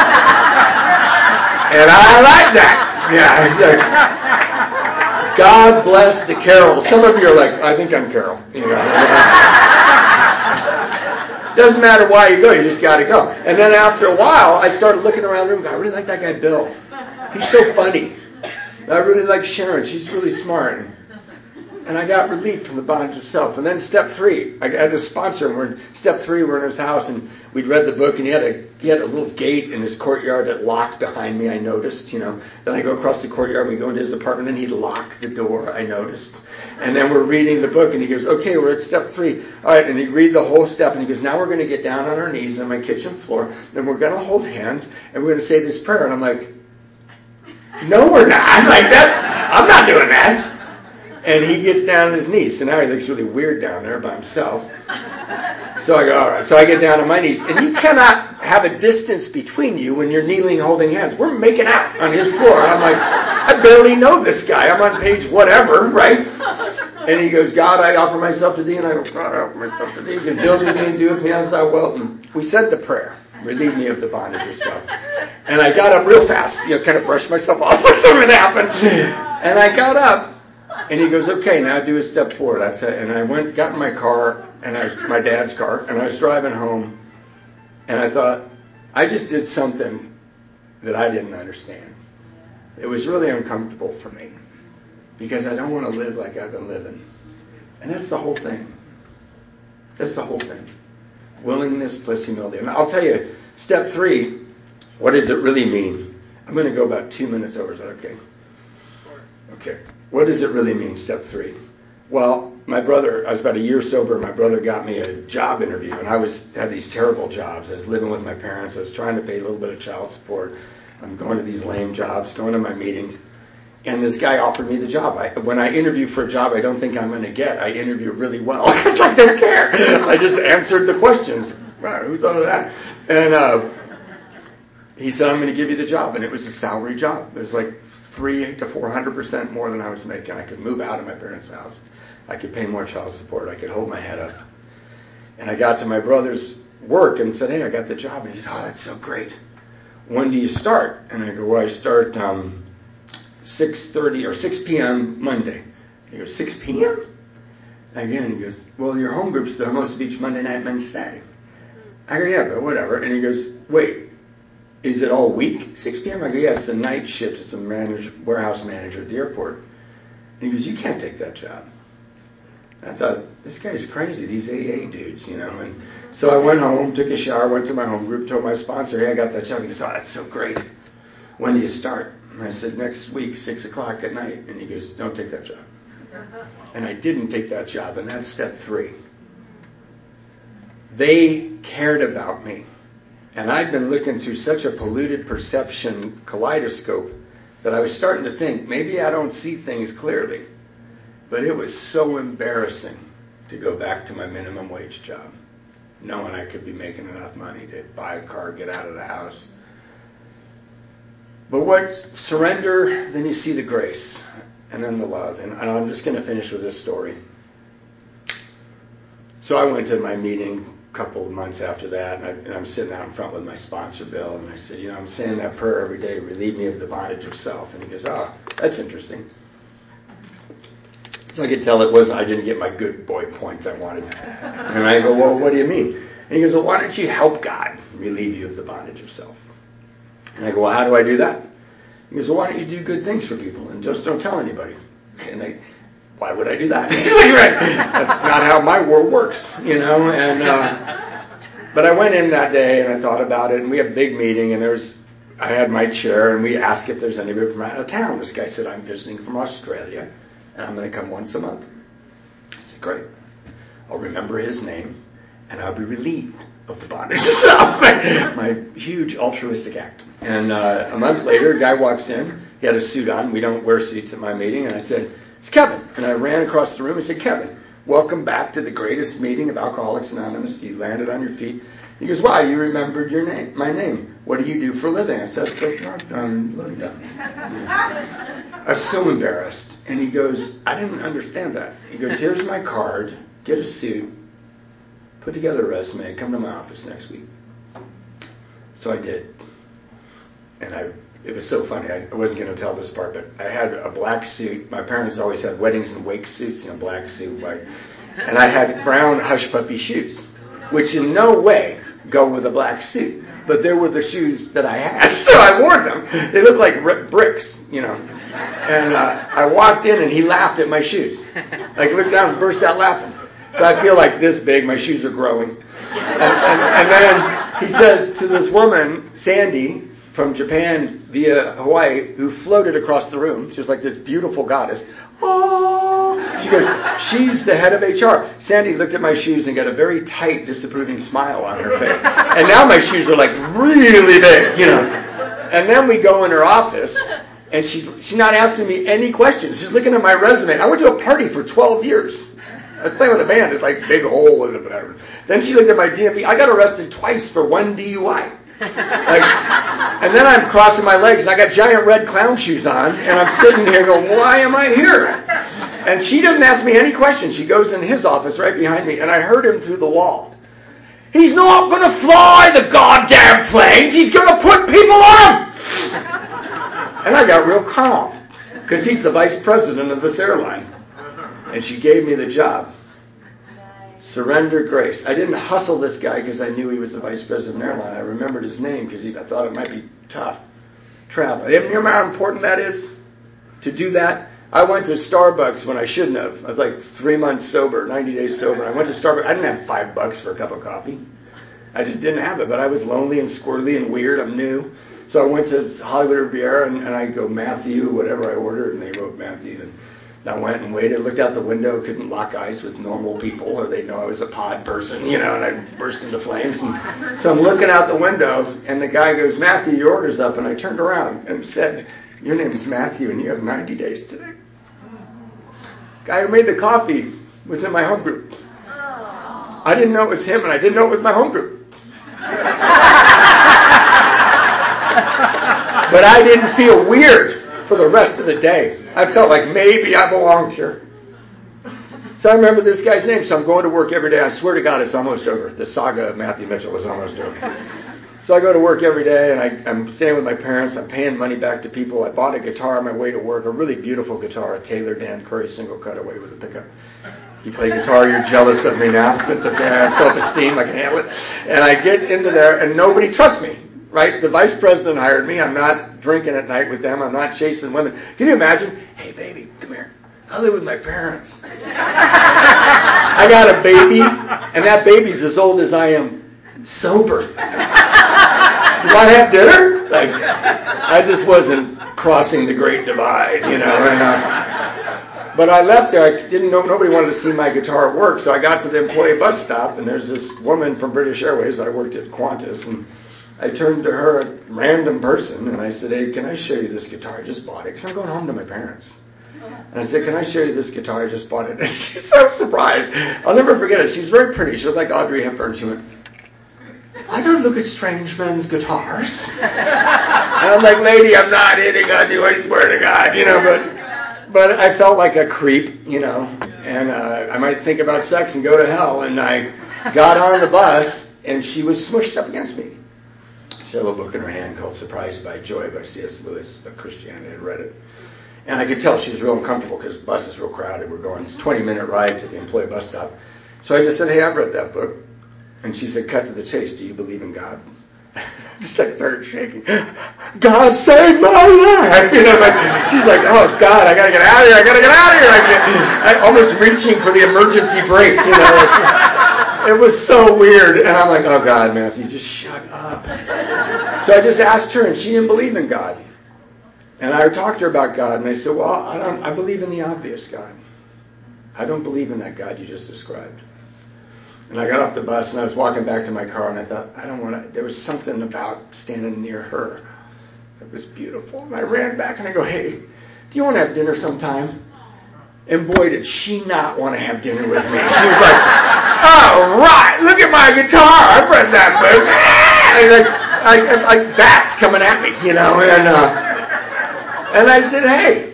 I like that. Yeah. It's like, God bless the Carol. Some of you are like, I think I'm Carol. You know. Doesn't matter why you go. You just got to go. And then after a while, I started looking around the room. I really like that guy, Bill. He's so funny. I really like Sharon. She's really smart. And I got relief from the bondage of self. And then step three, I had a sponsor. And we're in step three, we're in his house, and we'd read the book, and he had a he had a little gate in his courtyard that locked behind me. I noticed, you know. Then I go across the courtyard, and we go into his apartment, and he'd lock the door. I noticed. And then we're reading the book, and he goes, "Okay, we're at step three. All right." And he'd read the whole step, and he goes, "Now we're going to get down on our knees on my kitchen floor, and we're going to hold hands, and we're going to say this prayer." And I'm like, no, we're not. I'm like, that's, I'm not doing that. And he gets down on his knees. So now he looks really weird down there by himself. So I go, all right. So I get down on my knees. And you cannot have a distance between you when you're kneeling holding hands. We're making out on his floor. And I'm like, I barely know this guy. I'm on page whatever, right? And he goes, God, I offer myself to thee. And I go, God, I offer myself to thee. You can build with me and do with me as thou wilt. And we said the prayer. Relieve me of the bondage of self. And I got up real fast, you know, kind of brushed myself off like something happened. And I got up, and he goes, okay, now do a step forward. That's it. And I went, got in my car, and I was, my dad's car, and I was driving home, and I thought, I just did something that I didn't understand. It was really uncomfortable for me. because I don't want to live like I've been living. And that's the whole thing. That's the whole thing. Willingness plus humility. And I'll tell you, step three, what does it really mean? I'm going to go about two minutes over. Is that okay? Okay. What does it really mean, step three? Well, my brother, I was about a year sober. My brother got me a job interview, and I was had these terrible jobs. I was living with my parents. I was trying to pay a little bit of child support. I'm going to these lame jobs, going to my meetings. And this guy offered me the job. I, when I interview for a job I don't think I'm going to get, I interview really well because I don't care. I just answered the questions. Wow, who thought of that? And uh, he said, I'm going to give you the job. And it was a salary job. It was like three to four hundred percent more than I was making. I could move out of my parents' house. I could pay more child support. I could hold my head up. And I got to my brother's work and said, hey, I got the job. And he said, oh, that's so great. When do you start? And I go, well, I start um, six thirty or six p.m. Monday. He goes, six p.m.? Again, he goes, well, your home group's the Hermosa Beach Monday Night Men's Stag. I go, yeah, but whatever. And he goes, wait, is it all week, six p.m.? I go, yeah, it's a night shift. It's a manager, warehouse manager at the airport. And he goes, you can't take that job. And I thought, this guy's crazy, these A A dudes, you know. And so I went home, took a shower, went to my home group, told my sponsor, hey, I got that job. He goes, oh, that's so great. When do you start? And I said, next week, six o'clock at night. And he goes, don't take that job. And I didn't take that job, and that's step three. They cared about me. And I'd been looking through such a polluted perception kaleidoscope that I was starting to think, maybe I don't see things clearly. But it was so embarrassing to go back to my minimum wage job, knowing I could be making enough money to buy a car, get out of the house. But what surrender, then you see the grace, and then the love. And, and I'm just going to finish with this story. So I went to my meeting a couple of months after that, and, I, and I'm sitting out in front with my sponsor, Bill, and I said, you know, I'm saying that prayer every day, relieve me of the bondage of self. And he goes, oh, that's interesting. So I could tell it wasn't, I didn't get my good boy points I wanted. And I go, well, what do you mean? And he goes, well, why don't you help God relieve you of the bondage of self? And I go, well, how do I do that? He goes, well, why don't you do good things for people and just don't tell anybody? And I, why would I do that? He's like, right, that's not how my world works, you know. And uh, but I went in that day and I thought about it, and we had a big meeting, and there was, I had my chair, and we asked if there's anybody from out of town. This guy said, I'm visiting from Australia, and I'm going to come once a month. I said, great. I'll remember his name, and I'll be relieved of the bondage of self. My huge altruistic act. And uh, a month later, a guy walks in. He had a suit on. We don't wear suits at my meeting. And I said, it's Kevin. And I ran across the room and said, Kevin, welcome back to the greatest meeting of Alcoholics Anonymous. You landed on your feet. He goes, wow, you remembered your name, my name. What do you do for a living? I said, I was so embarrassed. And he goes, I didn't understand that. He goes, here's my card. Get a suit. Put together a resume. Come to my office next week. So I did. And I, it was so funny. I wasn't going to tell this part, but I had a black suit. My parents always had weddings and wake suits, you know, black suit, white. And I had brown hush puppy shoes, which in no way go with a black suit. But they were the shoes that I had, so I wore them. They looked like bricks, you know. And uh, I walked in, and he laughed at my shoes. Like, looked down and burst out laughing. So I feel like this big. My shoes are growing. And, and, and then he says to this woman, Sandy, from Japan via Hawaii, who floated across the room. She was like this beautiful goddess. Oh, she goes, she's the head of H R. Sandy looked at my shoes and got a very tight, disapproving smile on her face. And now my shoes are like really big, you know. And then we go in her office, and she's she's not asking me any questions. She's looking at my resume. I went to a party for twelve years. I was playing with a band. It's like big hole in it, whatever. Then she looked at my D M V. I got arrested twice for one D U I. Like, and then I'm crossing my legs, and I got giant red clown shoes on, and I'm sitting here going, why am I here? And she doesn't ask me any questions. She goes in his office right behind me, and I heard him through the wall. He's not going to fly the goddamn planes. He's going to put people on them. And I got real calm, because he's the vice president of this airline. And she gave me the job. Surrender grace. I didn't hustle this guy because I knew he was the vice president of an airline. I remembered his name because I thought it might be tough travel. You know how important that is? To do that? I went to Starbucks when I shouldn't have. I was like three months sober, ninety days sober. I went to Starbucks. I didn't have five bucks for a cup of coffee. I just didn't have it. But I was lonely and squirrely and weird. I'm new. So I went to Hollywood Riviera, and, and I go, Matthew, whatever I ordered, and they wrote Matthew. And I went and waited, looked out the window, couldn't lock eyes with normal people, or they'd know I was a pod person, you know, and I burst into flames. And so I'm looking out the window, and the guy goes, Matthew, your order's up. And I turned around and said, your name's Matthew, and you have ninety days today. The guy who made the coffee was in my home group. I didn't know it was him, and I didn't know it was my home group. But I didn't feel weird for the rest of the day. I felt like maybe I belonged here. So I remember this guy's name, so I'm going to work every day. I swear to God, it's almost over. The saga of Matthew Mitchell is almost over. So I go to work every day, and I, I'm staying with my parents. I'm paying money back to people. I bought a guitar on my way to work, a really beautiful guitar, a Taylor Dan Curry single cutaway with a pickup. If you play guitar, you're jealous of me now. It's okay. I have self-esteem. I can handle it. And I get into there, and nobody trusts me. Right? The vice president hired me. I'm not drinking at night with them. I'm not chasing women. Can you imagine? Hey, baby, come here. I live with my parents. I got a baby, and that baby's as old as I am sober. You want to have dinner? Like, I just wasn't crossing the great divide, you know. And, uh, but I left there. I didn't know. Nobody wanted to see my guitar at work, so I got to the employee bus stop, and there's this woman from British Airways. I worked at Qantas, and I turned to her, a random person, and I said, hey, can I show you this guitar? I just bought it, because I'm going home to my parents. And I said, can I show you this guitar? I just bought it. And she's so surprised. I'll never forget it. She was very pretty. She looked like Audrey Hepburn. She went, I don't look at strange men's guitars. And I'm like, lady, I'm not hitting on you, I swear to God. You know, but but I felt like a creep, you know, and uh, I might think about sex and go to hell. And I got on the bus, and she was smushed up against me. She had a little book in her hand called Surprised by Joy by C S Lewis, but Christianity had read it. And I could tell she was real uncomfortable because the bus is real crowded. We're going, it's a twenty-minute ride to the employee bus stop. So I just said, hey, I've read that book. And she said, cut to the chase, do you believe in God? Just like started shaking. God saved my life! You know, like, she's like, oh, God, I got to get out of here. I got to get out of here. I, get, I almost reaching for the emergency brake, you know. Like, it was so weird. And I'm like, oh, God, Matthew, just shut up. So I just asked her, and she didn't believe in God. And I talked to her about God, and I said, well, I don't. I believe in the obvious God. I don't believe in that God you just described. And I got off the bus, and I was walking back to my car, and I thought, I don't want to. There was something about standing near her that was beautiful. And I ran back, and I go, hey, do you want to have dinner sometime? And boy, did she not want to have dinner with me. She was like, oh, right, look at my guitar. I've read that book. And like, like, like bats coming at me, you know. And uh, and I said, hey,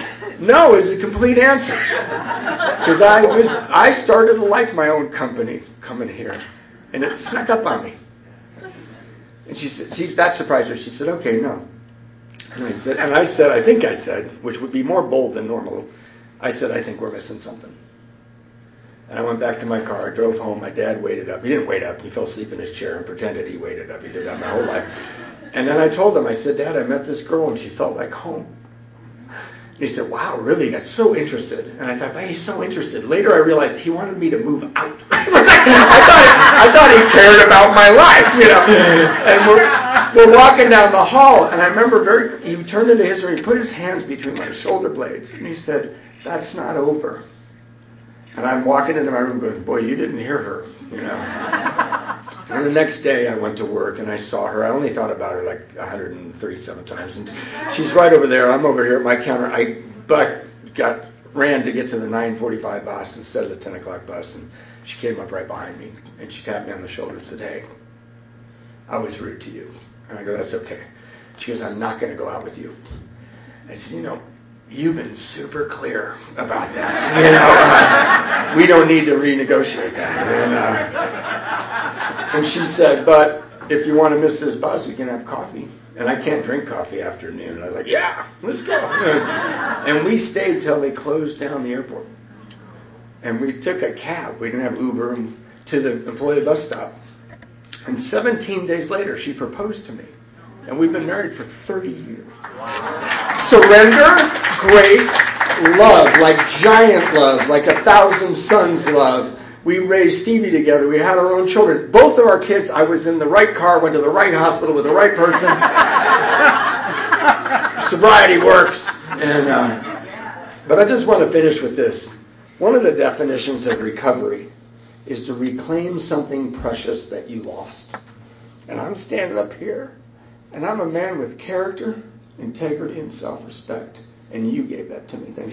no is a complete answer. Because I was, I started to like my own company coming here. And it snuck up on me. And she said, she, that surprised her. She said, okay, no. And I said, and I said, I think I said, which would be more bold than normal, I said, I think we're missing something. And I went back to my car, I drove home, my dad waited up. He didn't wait up, he fell asleep in his chair and pretended he waited up. He did that my whole life. And then I told him, I said, Dad, I met this girl and she felt like home. And he said, wow, really? That's so interested. And I thought, man, he's so interested. Later I realized he wanted me to move out. I, thought, I thought he cared about my life, you know. And we're, we're walking down the hall, and I remember very, he turned into his room, he put his hands between my shoulder blades, and he said, that's not over. And I'm walking into my room going, boy, you didn't hear her, you know. And the next day I went to work and I saw her. I only thought about her like one hundred thirty-seven times. And she's right over there. I'm over here at my counter. I but got ran to get to the nine forty-five bus instead of the ten o'clock bus. And she came up right behind me. And she tapped me on the shoulder and said, hey, I was rude to you. And I go, that's okay. She goes, I'm not going to go out with you. I said, you know, you've been super clear about that. You know, uh, we don't need to renegotiate that. And, uh, and she said, but if you want to miss this bus, we can have coffee. And I can't drink coffee after noon. And I was like, yeah, let's go. And we stayed till they closed down the airport. And we took a cab. We didn't have Uber and, to the employee bus stop. And seventeen days later, she proposed to me. And we've been married for thirty years. Wow. Surrender, grace, love, like giant love, like a thousand suns love. We raised Stevie together. We had our own children. Both of our kids, I was in the right car, went to the right hospital with the right person. Sobriety works. And uh, but I just want to finish with this. One of the definitions of recovery is to reclaim something precious that you lost. And I'm standing up here, and I'm a man with character, integrity, and self-respect. And you gave that to me. Thank you.